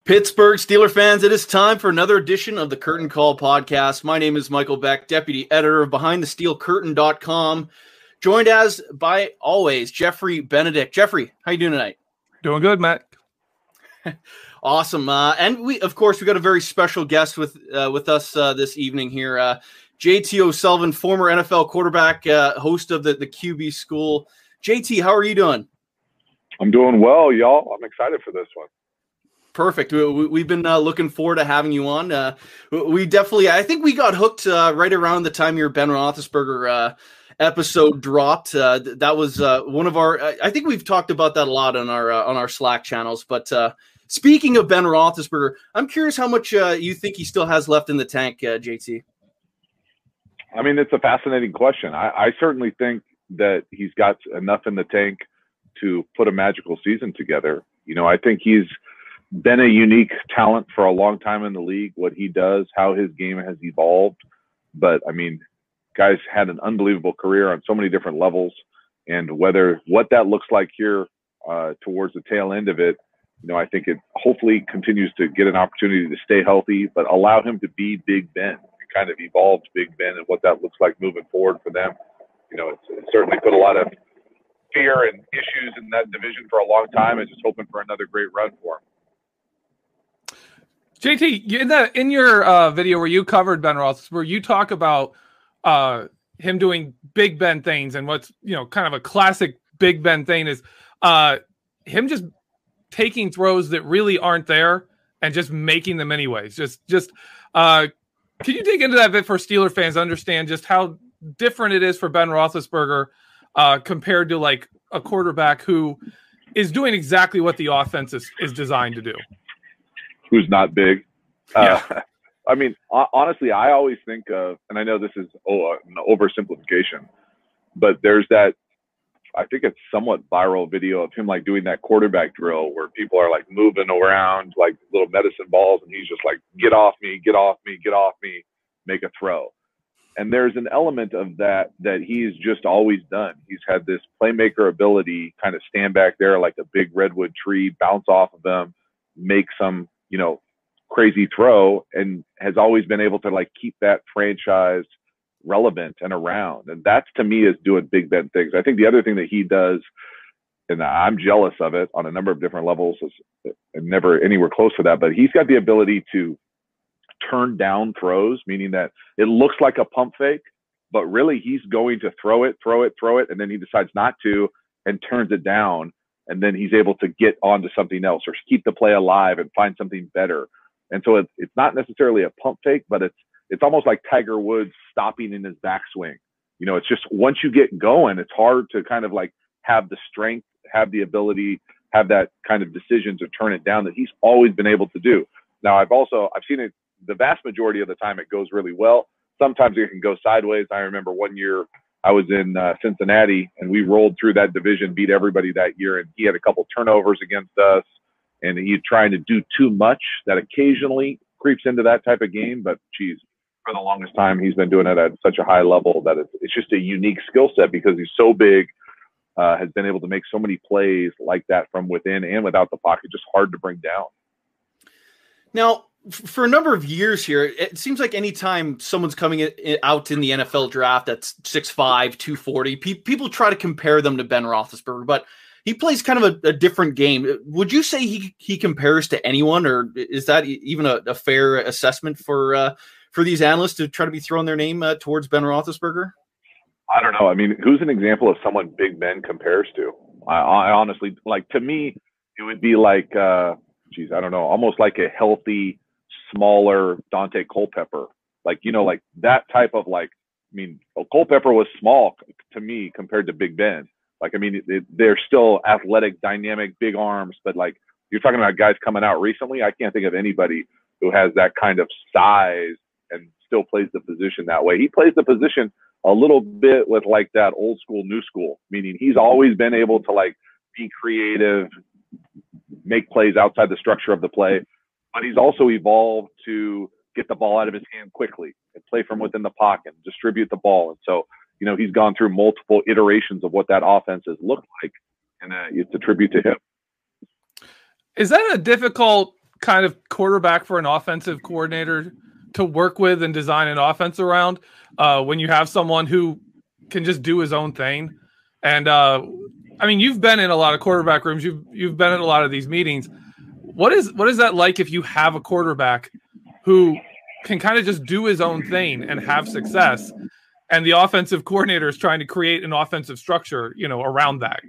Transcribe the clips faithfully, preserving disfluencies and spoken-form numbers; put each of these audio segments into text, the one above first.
Pittsburgh Steelers fans, it is time for another edition of the Curtain Call podcast. My name is Michael Beck, deputy editor of behind the steel curtain dot com, joined as by always Jeffrey Benedict. Jeffrey, how you doing tonight? Doing good, Matt. Awesome. Uh, and we, of course, we got a very special guest with uh, with us uh, this evening here. Uh, J T O'Sullivan, former N F L quarterback, uh, host of the, the Q B School. J T, how are you doing? I'm doing well, y'all. I'm excited for this one. Perfect. We, we've been uh, looking forward to having you on. Uh, we definitely, I think we got hooked uh, right around the time your Ben Roethlisberger uh, episode dropped. Uh, that was uh, one of our. I think we've talked about that a lot on our uh, on our Slack channels. But uh, speaking of Ben Roethlisberger, I'm curious how much uh, you think he still has left in the tank, uh, J T. I mean, it's a fascinating question. I, I certainly think that he's got enough in the tank to put a magical season together. You know, I think he's been a unique talent for a long time in the league, what he does, how his game has evolved. But I mean, guy's had an unbelievable career on so many different levels, and whether what that looks like here uh, towards the tail end of it, you know, I think it hopefully continues to get an opportunity to stay healthy, but allow him to be Big Ben and kind of evolved Big Ben and what that looks like moving forward for them. You know, it's, it's certainly put a lot of fear and issues in that division for a long time, and just hoping for another great run for him. J T, in that in your uh, video where you covered Ben Roethlisberger, you talk about uh, him doing Big Ben things, and what's you know kind of a classic Big Ben thing is uh, him just taking throws that really aren't there and just making them anyways. Just, just uh, can you dig into that a bit for Steeler fans to understand just how different it is for Ben Roethlisberger uh, compared to like a quarterback who is doing exactly what the offense is, is designed to do? Who's not big. Yeah. Uh, I mean, honestly, I always think of, and I know this is oh, an oversimplification, but there's that, I think it's somewhat viral video of him like doing that quarterback drill where people are like moving around like little medicine balls, and he's just like, get off me, get off me, get off me, make a throw. And there's an element of that that he's just always done. He's had this playmaker ability, kind of stand back there like a big redwood tree, bounce off of them, make some, you know, crazy throw, and has always been able to like keep that franchise relevant and around. And that's, to me, is doing Big Ben things. I think the other thing that he does, and I'm jealous of it on a number of different levels, is never anywhere close to that, but he's got the ability to turn down throws, meaning that it looks like a pump fake, but really he's going to throw it, throw it, throw it, and then he decides not to and turns it down. And then he's able to get onto something else or keep the play alive and find something better. And so it's, it's not necessarily a pump fake, but it's it's almost like Tiger Woods stopping in his backswing. You know, it's just once you get going, it's hard to kind of like have the strength, have the ability, have that kind of decision to turn it down that he's always been able to do. Now, I've also, I've seen it the vast majority of the time, it goes really well. Sometimes it can go sideways. I remember one year I was in uh, Cincinnati, and we rolled through that division, beat everybody that year, and he had a couple turnovers against us, and he's trying to do too much that occasionally creeps into that type of game. But geez, for the longest time, he's been doing it at such a high level that it's, it's just a unique skill set because he's so big, uh, has been able to make so many plays like that from within and without the pocket, just hard to bring down. Now, for a number of years here, it seems like anytime someone's coming out in the N F L draft that's six five, two forty, pe- people try to compare them to Ben Roethlisberger, but he plays kind of a, a different game. Would you say he, he compares to anyone, or is that even a, a fair assessment for uh, for these analysts to try to be throwing their name uh, towards Ben Roethlisberger? I don't know. I mean, who's an example of someone Big Ben compares to? I, I honestly, like, to me, it would be like, uh, geez, I don't know, almost like a healthy, smaller Dante Culpepper, like, you know, like that type of like, I mean, Culpepper was small to me compared to Big Ben. Like, I mean, it, it, they're still athletic, dynamic, big arms, but like you're talking about guys coming out recently, I can't think of anybody who has that kind of size and still plays the position that way. He plays the position a little bit with like that old school, new school, meaning he's always been able to like be creative, make plays outside the structure of the play. But he's also evolved to get the ball out of his hand quickly and play from within the pocket, and distribute the ball. And so, you know, he's gone through multiple iterations of what that offense has looked like, and uh, it's a tribute to him. Is that a difficult kind of quarterback for an offensive coordinator to work with and design an offense around uh, when you have someone who can just do his own thing. And uh, I mean, you've been in a lot of quarterback rooms. You've you've been in a lot of these meetings. What is what is that like if you have a quarterback who can kind of just do his own thing and have success, and the offensive coordinator is trying to create an offensive structure, you know, around that?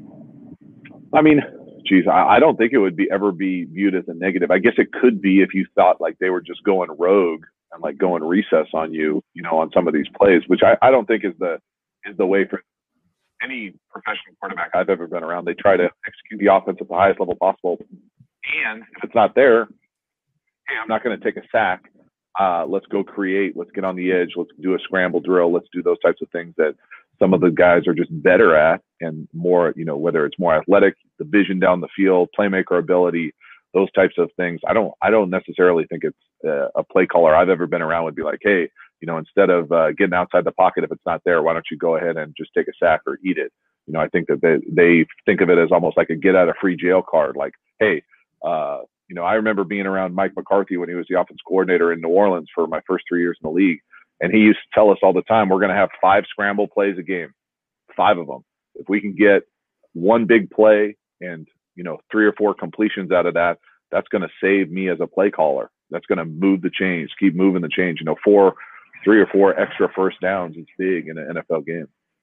I mean, geez, I, I don't think it would be ever be viewed as a negative. I guess it could be if you thought like they were just going rogue and like going recess on you, you know, on some of these plays, which I, I don't think is the is the way for any professional quarterback I've ever been around. They try to execute the offense at the highest level possible. And if it's not there, hey, I'm not going to take a sack. Uh, let's go create. Let's get on the edge. Let's do a scramble drill. Let's do those types of things that some of the guys are just better at, and more, you know, whether it's more athletic, the vision down the field, playmaker ability, those types of things. I don't, I don't necessarily think it's uh, a play caller I've ever been around would be like, hey, you know, instead of uh, getting outside the pocket, if it's not there, why don't you go ahead and just take a sack or eat it? You know, I think that they, they think of it as almost like a get out of free jail card. Like, hey, uh, you know, I remember being around Mike McCarthy when he was the offense coordinator in New Orleans for my first three years in the league. And he used to tell us all the time, we're going to have five scramble plays a game, five of them. If we can get one big play and, you know, three or four completions out of that, that's going to save me as a play caller. That's going to move the chains, keep moving the chains. You know, four, three or four extra first downs is big in an N F L game.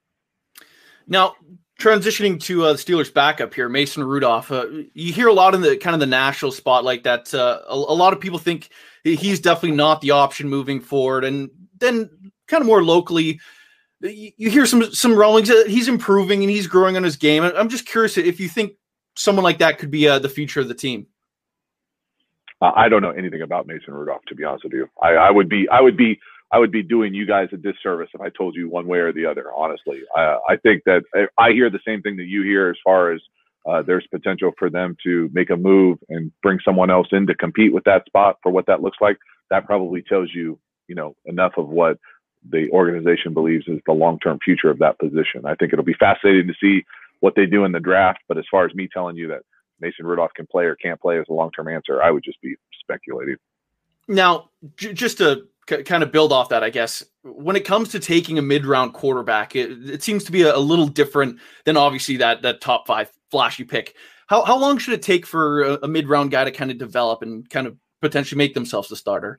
Now, transitioning to uh, the Steelers backup here, Mason Rudolph, uh, you hear a lot in the kind of the national spotlight that uh, a, a lot of people think he's definitely not the option moving forward. And then kind of more locally, you, you hear some some rumblings that he's improving and he's growing on his game. I'm just curious if you think someone like that could be uh, the future of the team. Uh, I don't know anything about Mason Rudolph, to be honest with you. I, I would be, I would be, I would be doing you guys a disservice if I told you one way or the other. Honestly, I, I think that I hear the same thing that you hear as far as uh, there's potential for them to make a move and bring someone else in to compete with that spot for what that looks like. That probably tells you, you know, enough of what the organization believes is the long-term future of that position. I think it'll be fascinating to see what they do in the draft. But as far as me telling you that Mason Rudolph can play or can't play as a long-term answer, I would just be speculating. Now, j- just to c- kind of build off that, I guess, when it comes to taking a mid-round quarterback, it, it seems to be a, a little different than obviously that that top five flashy pick. How how long should it take for a, a mid-round guy to kind of develop and kind of potentially make themselves the starter?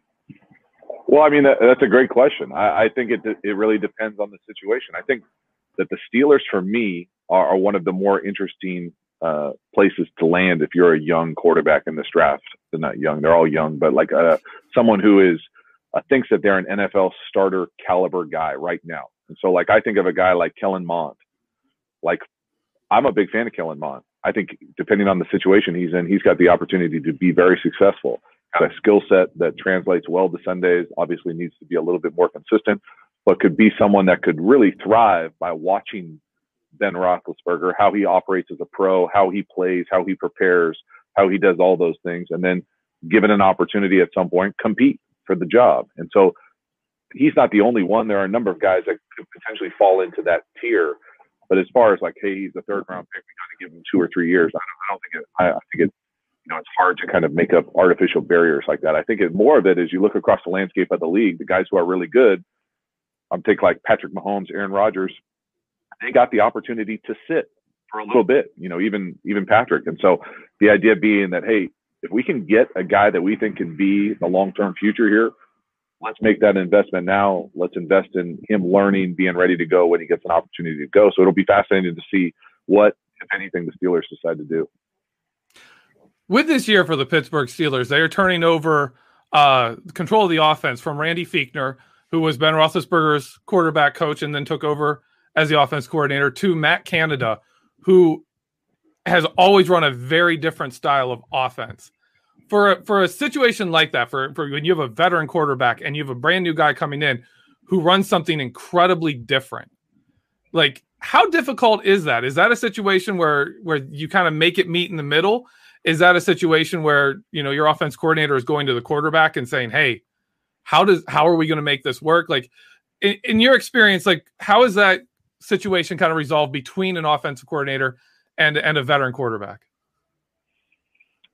Well, I mean, that, that's a great question. I, I think it it really depends on the situation. I think that the Steelers, for me, are, are one of the more interesting uh, places to land if you're a young quarterback in this draft. They're not young; they're all young, but like uh, someone who is uh, thinks that they're an N F L starter caliber guy right now. And so, like, I think of a guy like Kellen Mond. Like, I'm a big fan of Kellen Mond. I think depending on the situation he's in, he's got the opportunity to be very successful. Got a skill set that translates well to Sundays, obviously needs to be a little bit more consistent, but could be someone that could really thrive by watching Ben Roethlisberger, how he operates as a pro, how he plays, how he prepares, how he does all those things, and then given an opportunity at some point, compete for the job. And so he's not the only one. There are a number of guys that could potentially fall into that tier. But as far as like, hey, he's a third round pick, we got to give him two or three years. I don't, I don't think it, I, I think it, you know, it's hard to kind of make up artificial barriers like that. I think it, more of it is you look across the landscape of the league, the guys who are really good, I'm thinking like Patrick Mahomes, Aaron Rodgers, they got the opportunity to sit for a little bit, you know, even, even Patrick. And so the idea being that, hey, if we can get a guy that we think can be the long-term future here, let's make that investment now. Let's invest in him learning, being ready to go when he gets an opportunity to go. So it'll be fascinating to see what, if anything, the Steelers decide to do. With this year for the Pittsburgh Steelers, they are turning over uh, control of the offense from Randy Fichtner, who was Ben Roethlisberger's quarterback coach and then took over as the offense coordinator, to Matt Canada, who has always run a very different style of offense. For a, for a situation like that, for, for when you have a veteran quarterback and you have a brand new guy coming in who runs something incredibly different, like how difficult is that? Is that a situation where where you kind of make it meet in the middle? Is that a situation where, you know, your offense coordinator is going to the quarterback and saying, hey, how does how are we going to make this work? Like in, in your experience, like how is that situation kind of resolved between an offensive coordinator and and a veteran quarterback?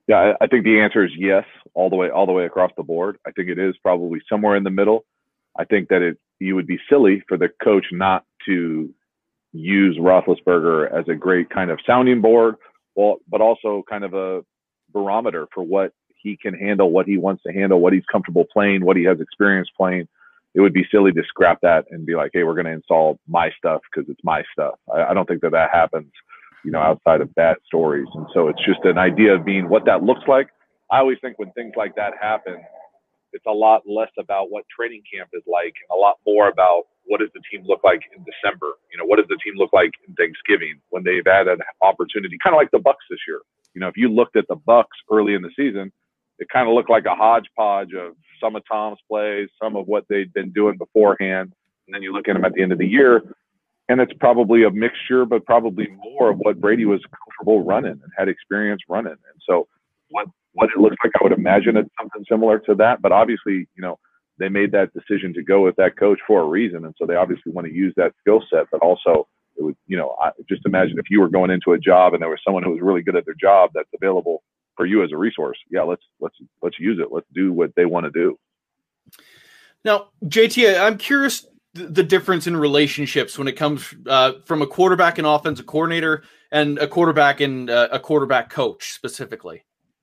Yeah, I, I think the answer is yes, all the way, all the way across the board. I think it is probably somewhere in the middle. I think that it you would be silly for the coach not to use Roethlisberger as a great kind of sounding board, well, but also kind of a barometer for what he can handle, what he wants to handle, what he's comfortable playing, what he has experience playing. It would be silly to scrap that and be like, hey, we're going to install my stuff because it's my stuff. I, I don't think that that happens, you know, outside of bad stories. And so it's just an idea of being what that looks like. I always think when things like that happen, it's a lot less about what training camp is like and a lot more about what does the team look like in December? You know, what does the team look like in Thanksgiving when they've had an opportunity, kind of like the Bucs this year. You know, if you looked at the Bucs early in the season, it kind of looked like a hodgepodge of some of Tom's plays, some of what they'd been doing beforehand. And then you look at them at the end of the year, and it's probably a mixture, but probably more of what Brady was comfortable running and had experience running. And so what what it looks like, I would imagine it's something similar to that. But obviously, you know, they made that decision to go with that coach for a reason. And so they obviously want to use that skill set, but also it would, you know, I, just imagine if you were going into a job and there was someone who was really good at their job that's available for you as a resource. Yeah, let's let's let's use it. Let's do what they want to do. Now, J T, I'm curious th- the difference in relationships when it comes uh, from a quarterback and offensive coordinator and a quarterback and uh, a quarterback coach specifically.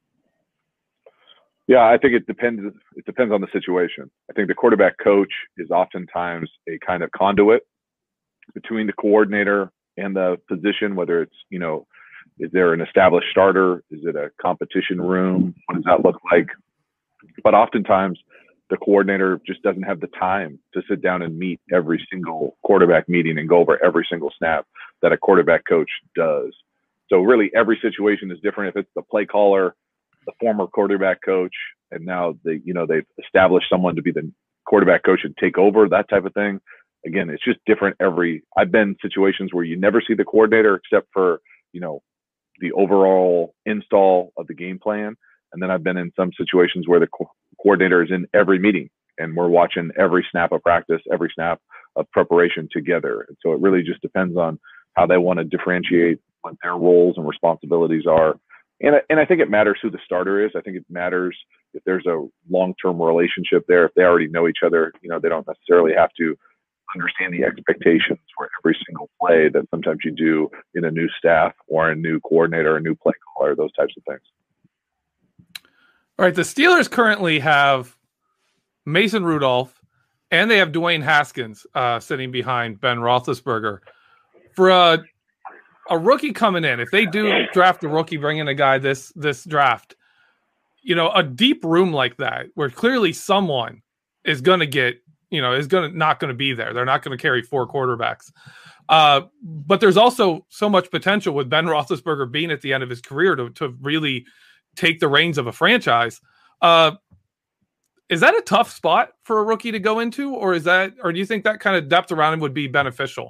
Yeah, I think it depends. It depends on the situation. I think the quarterback coach is oftentimes a kind of conduit between the coordinator and the position, whether it's, you know, is there an established starter? Is it a competition room? What does that look like? But oftentimes the coordinator just doesn't have the time to sit down and meet every single quarterback meeting and go over every single snap that a quarterback coach does. So really every situation is different. If it's the play caller, the former quarterback coach, and now they, you know, they've established someone to be the quarterback coach and take over, that type of thing. Again, it's just different every, I've been in situations where you never see the coordinator except for, you know, the overall install of the game plan. And then I've been in some situations where the co- coordinator is in every meeting and we're watching every snap of practice, every snap of preparation together. And so it really just depends on how they want to differentiate what their roles and responsibilities are. And, and I think it matters who the starter is. I think it matters if there's a long-term relationship there, if they already know each other, you know, they don't necessarily have to understand the expectations for every single play that sometimes you do in a new staff or a new coordinator, a new play caller, those types of things. All right. The Steelers currently have Mason Rudolph and they have Dwayne Haskins uh, sitting behind Ben Roethlisberger. For a, a rookie coming in, if they do draft a rookie, bring in a guy this, this draft, you know, a deep room like that, where clearly someone is going to get, you know, is going to not going to be there. They're not going to carry four quarterbacks. Uh, but there's also so much potential with Ben Roethlisberger being at the end of his career to, to really take the reins of a franchise. Uh, is that a tough spot for a rookie to go into, or is that, or do you think that kind of depth around him would be beneficial?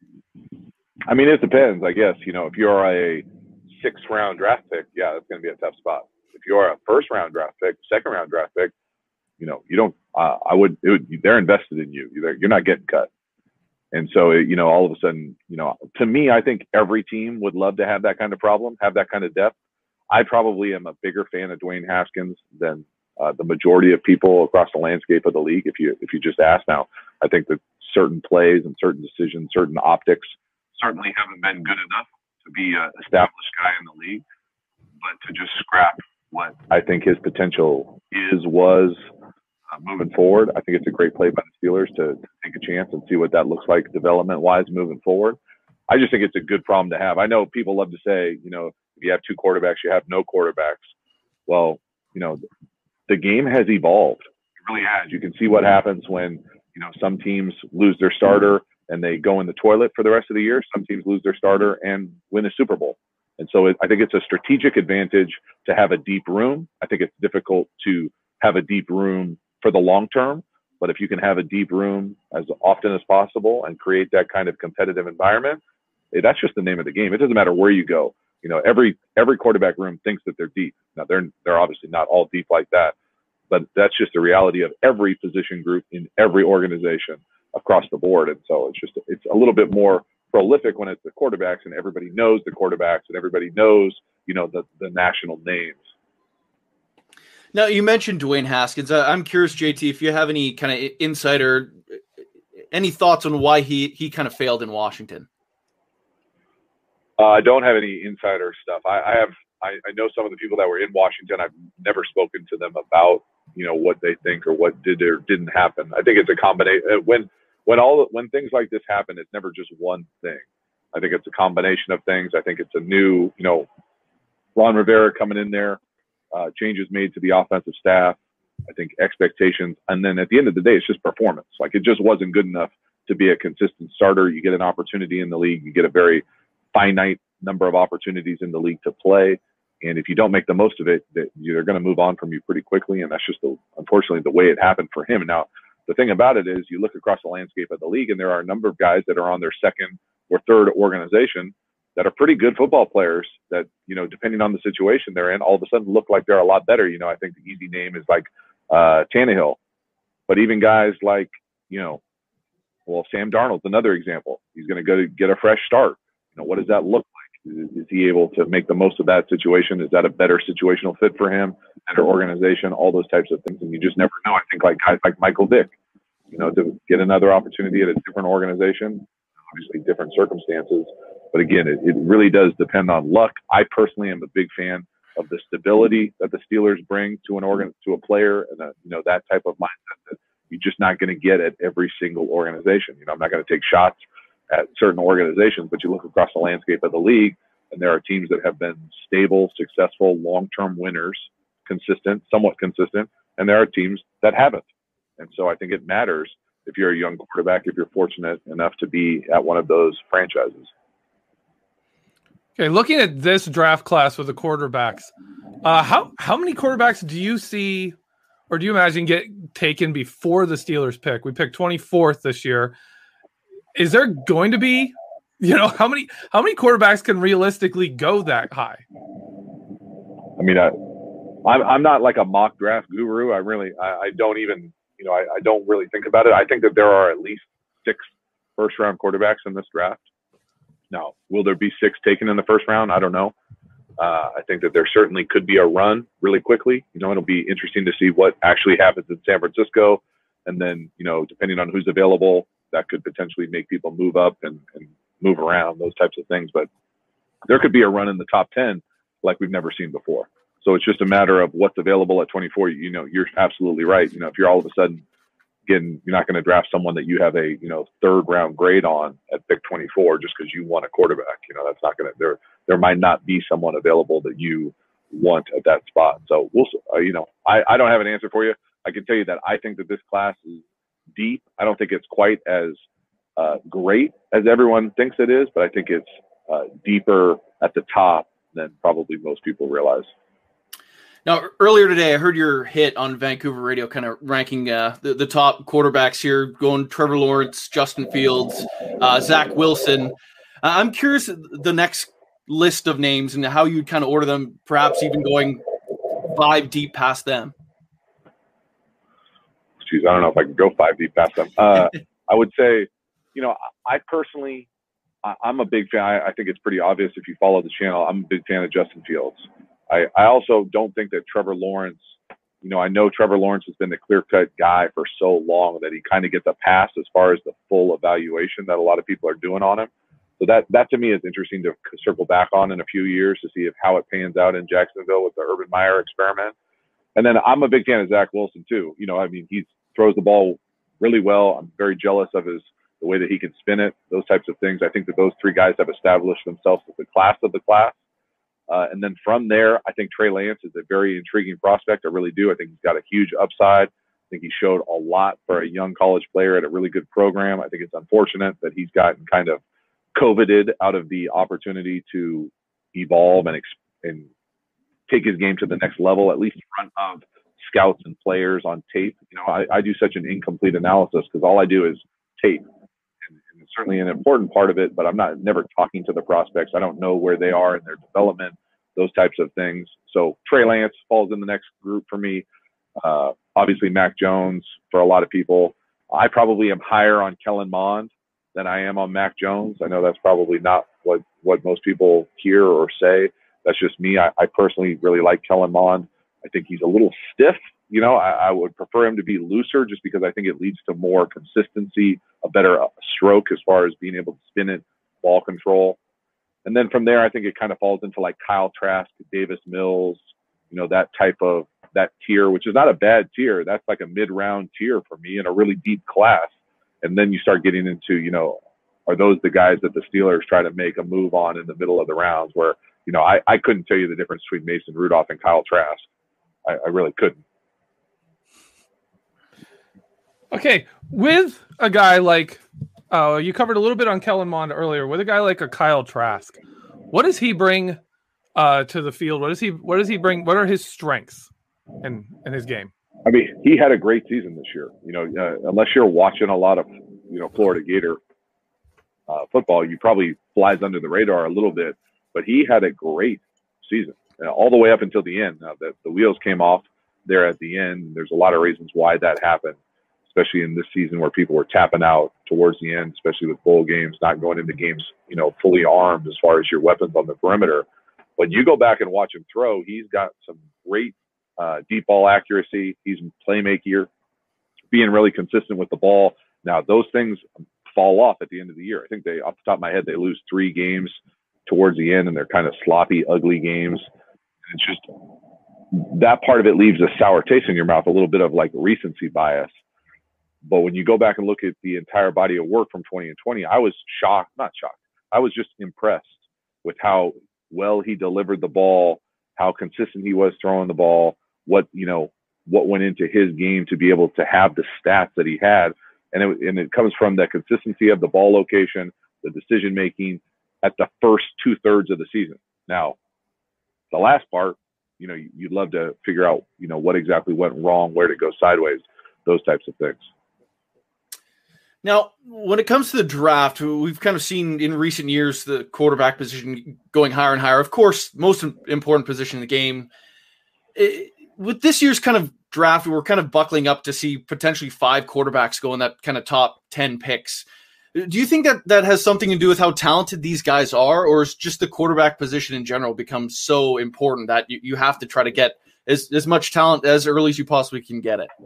I mean, it depends, I guess. You know, if you're a sixth round draft pick, yeah, that's going to be a tough spot. If you're a first round draft pick, second round draft pick, you know, you don't, uh, I would, it would, they're invested in you. You're, you're not getting cut. And so, you know, all of a sudden, you know, to me, I think every team would love to have that kind of problem, have that kind of depth. I probably am a bigger fan of Dwayne Haskins than uh, the majority of people across the landscape of the league. If you, if you just ask now, I think that certain plays and certain decisions, certain optics certainly haven't been good enough to be an established guy in the league, but to just scrap what I think his potential is, was, Uh, moving forward, I think it's a great play by the Steelers to, to take a chance and see what that looks like development-wise moving forward. I just think it's a good problem to have. I know people love to say, you know, if you have two quarterbacks, you have no quarterbacks. Well, you know, the game has evolved. It really has. You can see what happens when, you know, some teams lose their starter and they go in the toilet for the rest of the year. Some teams lose their starter and win a Super Bowl. And so it, I think it's a strategic advantage to have a deep room. I think it's difficult to have a deep room for the long term, but if you can have a deep room as often as possible and create that kind of competitive environment, eh, that's just the name of the game. It doesn't matter where you go. You know, every every quarterback room thinks that they're deep. Now they're they're obviously not all deep like that, but that's just the reality of every position group in every organization across the board. And so it's just it's a little bit more prolific when it's the quarterbacks and everybody knows the quarterbacks and everybody knows, you know, the the national names. Now, you mentioned Dwayne Haskins. Uh, I'm curious, J T, if you have any kind of insider, any thoughts on why he, he kind of failed in Washington? Uh, I don't have any insider stuff. I, I have, I, I know some of the people that were in Washington. I've never spoken to them about, you know, what they think or what did or didn't happen. I think it's a combination. When, when all, when things like this happen, it's never just one thing. I think it's a combination of things. I think it's a new, you know, Ron Rivera coming in there, uh, changes made to the offensive staff. I think expectations. And then at the end of the day, it's just performance. Like, it just wasn't good enough to be a consistent starter. You get an opportunity in the league. You get a very finite number of opportunities in the league to play. And if you don't make the most of it, that they're going to move on from you pretty quickly. And that's just, the, unfortunately, the way it happened for him. Now, the thing about it is you look across the landscape of the league, and there are a number of guys that are on their second or third organization that are pretty good football players that, you know, depending on the situation they're in, all of a sudden look like they're a lot better. You know, I think the easy name is like uh, Tannehill. But even guys like, you know, well, Sam Darnold's another example. He's going to go to get a fresh start. You know, what does that look like? Is, is he able to make the most of that situation? Is that a better situational fit for him, better organization, all those types of things? And you just never know. I think like guys like Michael Vick, you know, to get another opportunity at a different organization, obviously different circumstances. But again, it, it really does depend on luck. I personally am a big fan of the stability that the Steelers bring to an organ, to a player, and a, you know, that type of mindset that you're just not going to get at every single organization. You know, I'm not going to take shots at certain organizations, but you look across the landscape of the league, and there are teams that have been stable, successful, long-term winners, consistent, somewhat consistent, and there are teams that haven't. And so I think it matters if you're a young quarterback, if you're fortunate enough to be at one of those franchises. Okay, looking at this draft class with the quarterbacks, uh, how how many quarterbacks do you see, or do you imagine get taken before the Steelers pick? We picked twenty-fourth this year. Is there going to be, you know, how many how many quarterbacks can realistically go that high? I mean, I, I'm I'm not like a mock draft guru. I really I, I don't even you know I, I don't really think about it. I think that there are at least six first round quarterbacks in this draft. Now, will there be six taken in the first round? I don't know. Uh, I think that there certainly could be a run really quickly. You know, it'll be interesting to see what actually happens in San Francisco. And then, you know, depending on who's available, that could potentially make people move up and, and move around, those types of things. But there could be a run in the top ten like we've never seen before. So it's just a matter of what's available at twenty-four. You know, you're absolutely right. You know, if you're all of a sudden getting, you're not going to draft someone that you have a, you know, third round grade on at pick twenty-four just because you want a quarterback. You know, that's not going to, there, there might not be someone available that you want at that spot. So we'll, uh, you know, I, I don't have an answer for you. I can tell you that I think that this class is deep. I don't think it's quite as uh, great as everyone thinks it is, but I think it's uh, deeper at the top than probably most people realize. Now, earlier today, I heard your hit on Vancouver radio kind of ranking uh, the, the top quarterbacks here, going Trevor Lawrence, Justin Fields, uh, Zach Wilson. Uh, I'm curious the next list of names and how you'd kind of order them, perhaps even going five deep past them. Jeez, I don't know if I can go five deep past them. Uh, I would say, you know, I personally, I, I'm a big fan. I, I think it's pretty obvious if you follow the channel. I'm a big fan of Justin Fields. I, I also don't think that Trevor Lawrence, you know, I know Trevor Lawrence has been the clear-cut guy for so long that he kind of gets a pass as far as the full evaluation that a lot of people are doing on him. So that, that to me is interesting to circle back on in a few years to see if how it pans out in Jacksonville with the Urban Meyer experiment. And then I'm a big fan of Zach Wilson too. You know, I mean, he throws the ball really well. I'm very jealous of his the way that he can spin it, those types of things. I think that those three guys have established themselves as the class of the class. Uh, and then from there, I think Trey Lance is a very intriguing prospect. I really do. I think he's got a huge upside. I think he showed a lot for a young college player at a really good program. I think it's unfortunate that he's gotten kind of coveted out of the opportunity to evolve and, and take his game to the next level, at least in front of scouts and players on tape. You know, I, I do such an incomplete analysis because all I do is tape. And, and it's certainly an important part of it, but I'm not never talking to the prospects. I don't know where they are in their development, those types of things. So Trey Lance falls in the next group for me. Uh, obviously, Mac Jones for a lot of people. I probably am higher on Kellen Mond than I am on Mac Jones. I know that's probably not what, what most people hear or say. That's just me. I, I personally really like Kellen Mond. I think he's a little stiff. You know, I, I would prefer him to be looser just because I think it leads to more consistency, a better stroke as far as being able to spin it, ball control. And then from there, I think it kind of falls into like Kyle Trask, Davis Mills, you know, that type of that tier, which is not a bad tier. That's like a mid-round tier for me in a really deep class. And then you start getting into, you know, are those the guys that the Steelers try to make a move on in the middle of the rounds where, you know, I, I couldn't tell you the difference between Mason Rudolph and Kyle Trask. I, I really couldn't. Okay. With a guy like, uh, you covered a little bit on Kellen Mond earlier, with a guy like a Kyle Trask, what does he bring uh, to the field? What does he, what does he bring? What are his strengths in, in his game? I mean, he had a great season this year. You know, uh, unless you're watching a lot of, you know, Florida Gator uh, football, you probably flies under the radar a little bit. But he had a great season, uh, all the way up until the end. Now, the, the wheels came off there at the end. There's a lot of reasons why that happened, especially in this season where people were tapping out towards the end, especially with bowl games, not going into games, you know, fully armed as far as your weapons on the perimeter. When you go back and watch him throw, he's got some great uh, deep ball accuracy. He's playmaker, being really consistent with the ball. Now, those things fall off at the end of the year. I think they, off the top of my head, they lose three games towards the end, and they're kind of sloppy, ugly games. It's just that part of it leaves a sour taste in your mouth, a little bit of like recency bias. But when you go back and look at the entire body of work from twenty and twenty, I was shocked, not shocked. I was just impressed with how well he delivered the ball, how consistent he was throwing the ball, what, you know, what went into his game to be able to have the stats that he had. And it, and it comes from the consistency of the ball location, the decision making at the first two thirds of the season. Now, the last part, you know, you'd love to figure out, you know, what exactly went wrong, where to go sideways, those types of things. Now, when it comes to the draft, we've kind of seen in recent years the quarterback position going higher and higher. Of course, most important position in the game. It, with this year's kind of draft, we're kind of buckling up to see potentially five quarterbacks go in that kind of top ten picks. Do you think that that has something to do with how talented these guys are, or is just the quarterback position in general become so important that you, you have to try to get as, as much talent as early as you possibly can get it?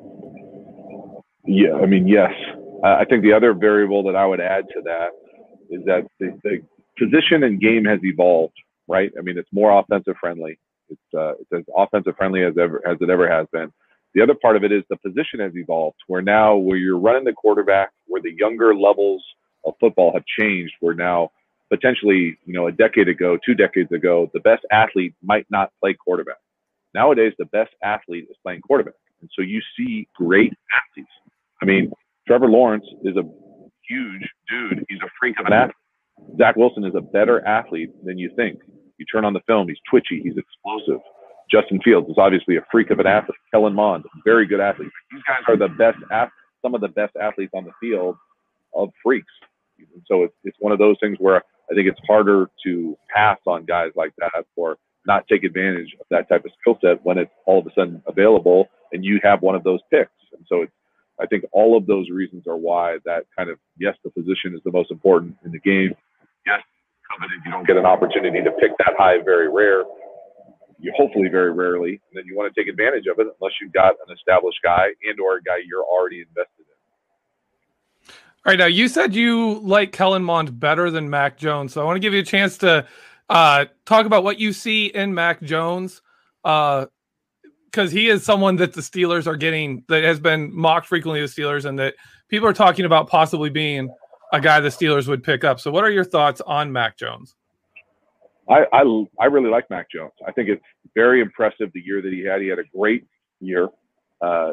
Yeah, I mean, yes. Uh, I think the other variable that I would add to that is that the, the position and game has evolved, right? I mean, it's more offensive friendly. It's, uh, it's as offensive friendly as ever as it ever has been. The other part of it is the position has evolved, where now where you're running the quarterback, where the younger levels of football have changed, where now potentially, you know, a decade ago, two decades ago, the best athlete might not play quarterback. Nowadays, the best athlete is playing quarterback. And so you see great athletes. I mean, Trevor Lawrence is a huge dude. He's a freak of an athlete. Zach Wilson is a better athlete than you think. You turn on the film, he's twitchy, he's explosive. Justin Fields is obviously a freak of an athlete. Kellen Mond, very good athlete. These guys are the best, some of the best athletes on the field of freaks. And so it's, it's one of those things where I think it's harder to pass on guys like that or not take advantage of that type of skill set when it's all of a sudden available and you have one of those picks. And so it's, I think all of those reasons are why that kind of, yes, the position is the most important in the game. Yes, coveted, you don't get an opportunity to pick that high, very rare. You hopefully very rarely, and then you want to take advantage of it unless you've got an established guy and or a guy you're already invested in. All right, now you said you like Kellen Mond better than Mac Jones, so I want to give you a chance to uh, talk about what you see in Mac Jones, because uh, he is someone that the Steelers are getting, that has been mocked frequently to the Steelers, and that people are talking about possibly being a guy the Steelers would pick up. So what are your thoughts on Mac Jones? I, I, I really like Mac Jones. I think it's very impressive the year that he had. He had a great year. Uh,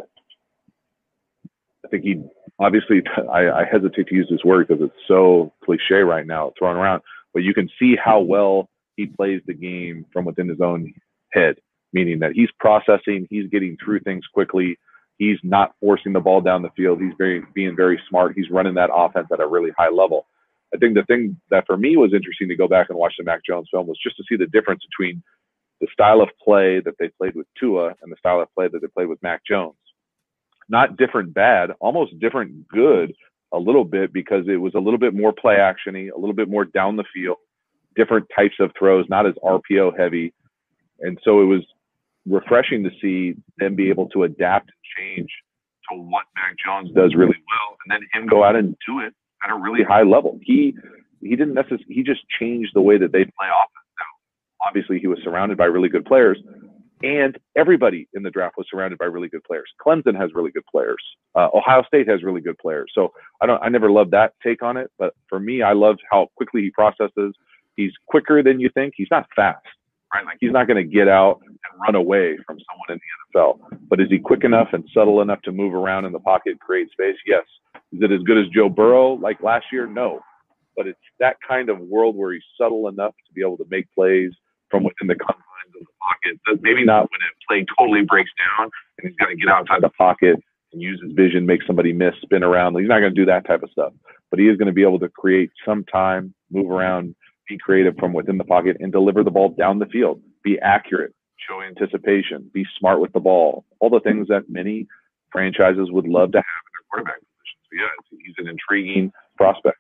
I think he obviously, I, I hesitate to use this word because it's so cliche right now, thrown around, but you can see how well he plays the game from within his own head, meaning that he's processing, he's getting through things quickly. He's not forcing the ball down the field. He's very, being very smart. He's running that offense at a really high level. I think the thing that for me was interesting to go back and watch the Mac Jones film was just to see the difference between the style of play that they played with Tua and the style of play that they played with Mac Jones. Not different bad, almost different good a little bit, because it was a little bit more play actiony, a little bit more down the field, different types of throws, not as R P O heavy. And so it was refreshing to see them be able to adapt and change to what Mac Jones does really well, and then him go out and do it at a really high level. He he didn't necessarily he just changed the way that they play offense. Now, obviously, he was surrounded by really good players, and everybody in the draft was surrounded by really good players. Clemson has really good players. Uh, Ohio State has really good players. So I don't I never loved that take on it, but for me, I loved how quickly he processes. He's quicker than you think. He's not fast. Right? Like he's not going to get out and run away from someone in the N F L. But is he quick enough and subtle enough to move around in the pocket, create space? Yes. Is it as good as Joe Burrow like last year? No. But it's that kind of world where he's subtle enough to be able to make plays from within the confines of the pocket. But maybe not when a play totally breaks down and he's got to get outside the pocket and use his vision, make somebody miss, spin around. He's not going to do that type of stuff. But he is going to be able to create some time, move around, be creative from within the pocket, and deliver the ball down the field. Be accurate, show anticipation, be smart with the ball. All the things that many franchises would love to have in their quarterback positions. But yeah, he's an intriguing prospect.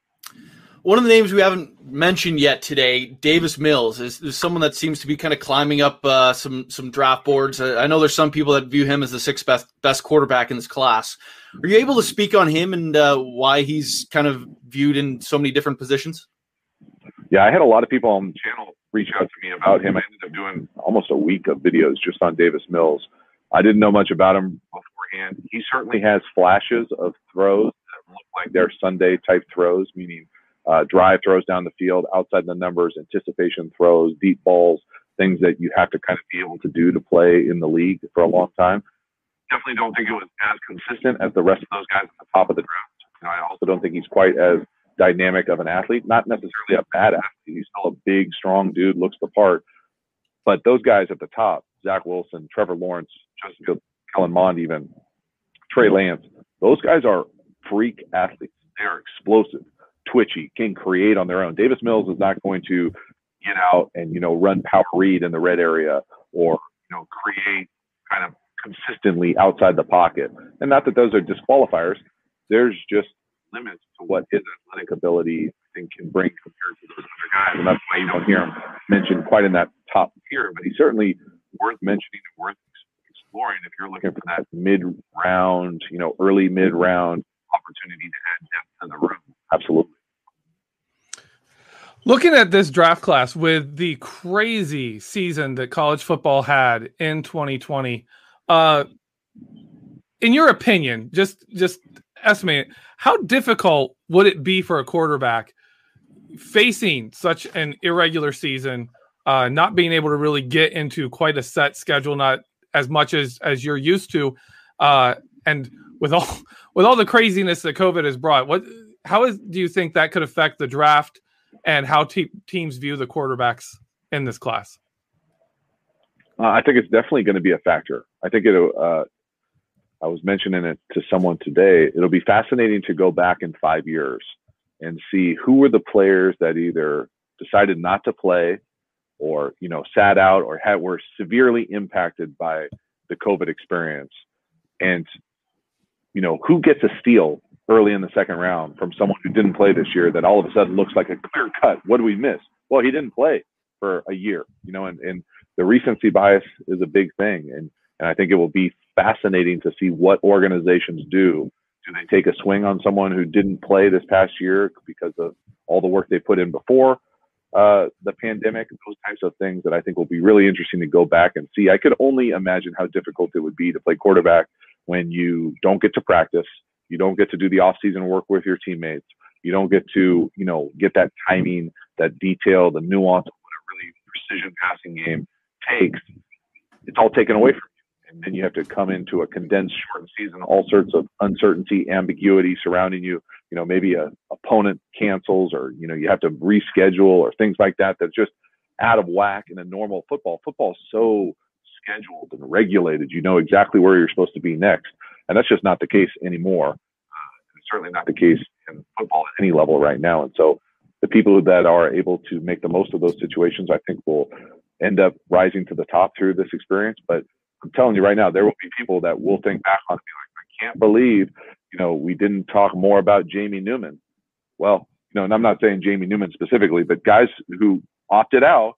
One of the names we haven't mentioned yet today, Davis Mills, is, is someone that seems to be kind of climbing up uh, some some draft boards. Uh, I know there's some people that view him as the sixth best best quarterback in this class. Are you able to speak on him and uh, why he's kind of viewed in so many different positions? Yeah, I had a lot of people on the channel reach out to me about him. I ended up doing almost a week of videos just on Davis Mills. I didn't know much about him beforehand. He certainly has flashes of throws that look like they're Sunday type throws, meaning uh, drive throws down the field, outside the numbers, anticipation throws, deep balls, things that you have to kind of be able to do to play in the league for a long time. Definitely don't think it was as consistent as the rest of those guys at the top of the draft. You know, I also don't think he's quite as dynamic of an athlete, not necessarily a bad athlete. He's still a big, strong dude, looks the part. But those guys at the top, Zach Wilson, Trevor Lawrence, Justin Fields, Kellen Mond, even Trey Lance, those guys are freak athletes. They are explosive, twitchy, can create on their own. Davis Mills is not going to get out and, you know, run power read in the red area or, you know, create kind of consistently outside the pocket. And not that those are disqualifiers. There's just limits to what his athletic ability, I think, can bring compared to those other guys. And that's why you don't hear him mentioned quite in that top tier, but he's certainly worth mentioning and worth exploring if you're looking for that mid-round, you know, early mid-round opportunity to add depth in the room. Absolutely. Looking at this draft class with the crazy season that college football had in twenty twenty, uh, in your opinion, just just estimate it, how difficult would it be for a quarterback facing such an irregular season, uh, not being able to really get into quite a set schedule, not as much as, as you're used to, uh, and with all with all the craziness that COVID has brought? What how is do you think that could affect the draft and how te- teams view the quarterbacks in this class? Uh, I think it's definitely going to be a factor. I think it'll. Uh, I was mentioning it to someone today. It'll be fascinating to go back in five years and see who were the players that either decided not to play or, you know, sat out or had were severely impacted by the COVID experience. And, you know, who gets a steal early in the second round from someone who didn't play this year that all of a sudden looks like a clear cut. What do we miss? Well, he didn't play for a year, you know, and, and the recency bias is a big thing. And, and I think it will be fascinating to see what organizations do. Do they take a swing on someone who didn't play this past year because of all the work they put in before uh, the pandemic? Those types of things that I think will be really interesting to go back and see. I could only imagine how difficult it would be to play quarterback when you don't get to practice, you don't get to do the off-season work with your teammates, you don't get to, you know, get that timing, that detail, the nuance of what a really precision passing game takes. It's all taken away from you. And then you have to come into a condensed, shortened season, all sorts of uncertainty, ambiguity surrounding you. You know, maybe a opponent cancels, or, you know, you have to reschedule or things like that. That's just out of whack in a normal football. Football is so scheduled and regulated. You know exactly where you're supposed to be next. And that's just not the case anymore. Uh, it's certainly not the case in football at any level right now. And so the people that are able to make the most of those situations, I think, will end up rising to the top through this experience. But I'm telling you right now, there will be people that will think back on it and be like, I can't believe, you know, we didn't talk more about Jamie Newman. Well, you know, and I'm not saying Jamie Newman specifically, but guys who opted out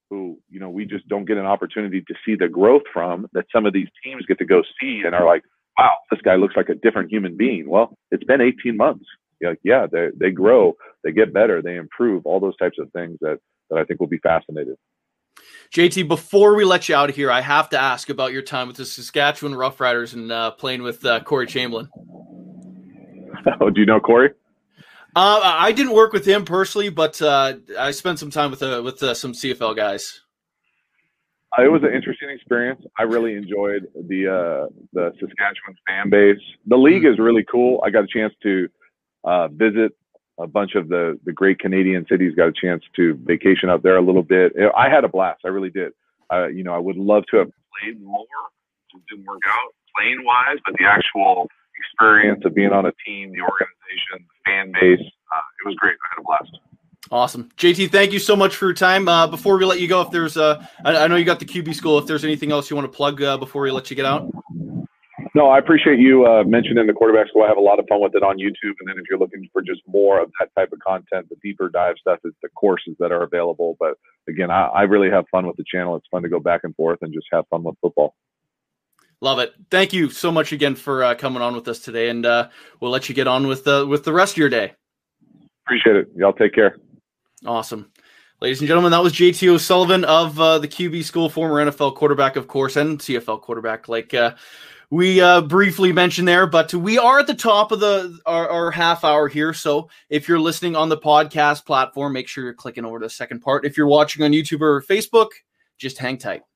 who, you know, we just don't get an opportunity to see the growth from, that some of these teams get to go see and are like, wow, this guy looks like a different human being. Well, it's been eighteen months. You're like, yeah, they they grow, they get better, they improve, all those types of things that, that I think will be fascinating. J T, before we let you out of here, I have to ask about your time with the Saskatchewan Roughriders and uh, playing with uh, Corey Chamberlain. Oh, do you know Corey? Uh, I didn't work with him personally, but uh, I spent some time with uh, with uh, some C F L guys. Uh, it was an interesting experience. I really enjoyed the uh, the Saskatchewan fan base. The league is really cool. I got a chance to uh, visit a bunch of the, the great Canadian cities, got a chance to vacation up there a little bit. I had a blast. I really did. Uh, you know, I would love to have played more. It didn't work out playing wise, but the actual experience of being on a team, the organization, the fan base, uh, it was great. I had a blast. Awesome. J T, thank you so much for your time. Uh, before we let you go, if there's uh, I, I know you got the Q B school, if there's anything else you want to plug uh, before we let you get out. No, I appreciate you uh, mentioning the quarterback school. I have a lot of fun with it on YouTube. And then if you're looking for just more of that type of content, the deeper dive stuff is the courses that are available. But again, I, I really have fun with the channel. It's fun to go back and forth and just have fun with football. Love it. Thank you so much again for uh, coming on with us today. And uh, we'll let you get on with, uh, with the rest of your day. Appreciate it. Y'all take care. Awesome. Ladies and gentlemen, that was J T O'Sullivan of uh, the Q B school, former N F L quarterback, of course, and C F L quarterback, like uh, we uh, briefly mentioned there. But we are at the top of the our, our half hour here. So if you're listening on the podcast platform, make sure you're clicking over to the second part. If you're watching on YouTube or Facebook, just hang tight.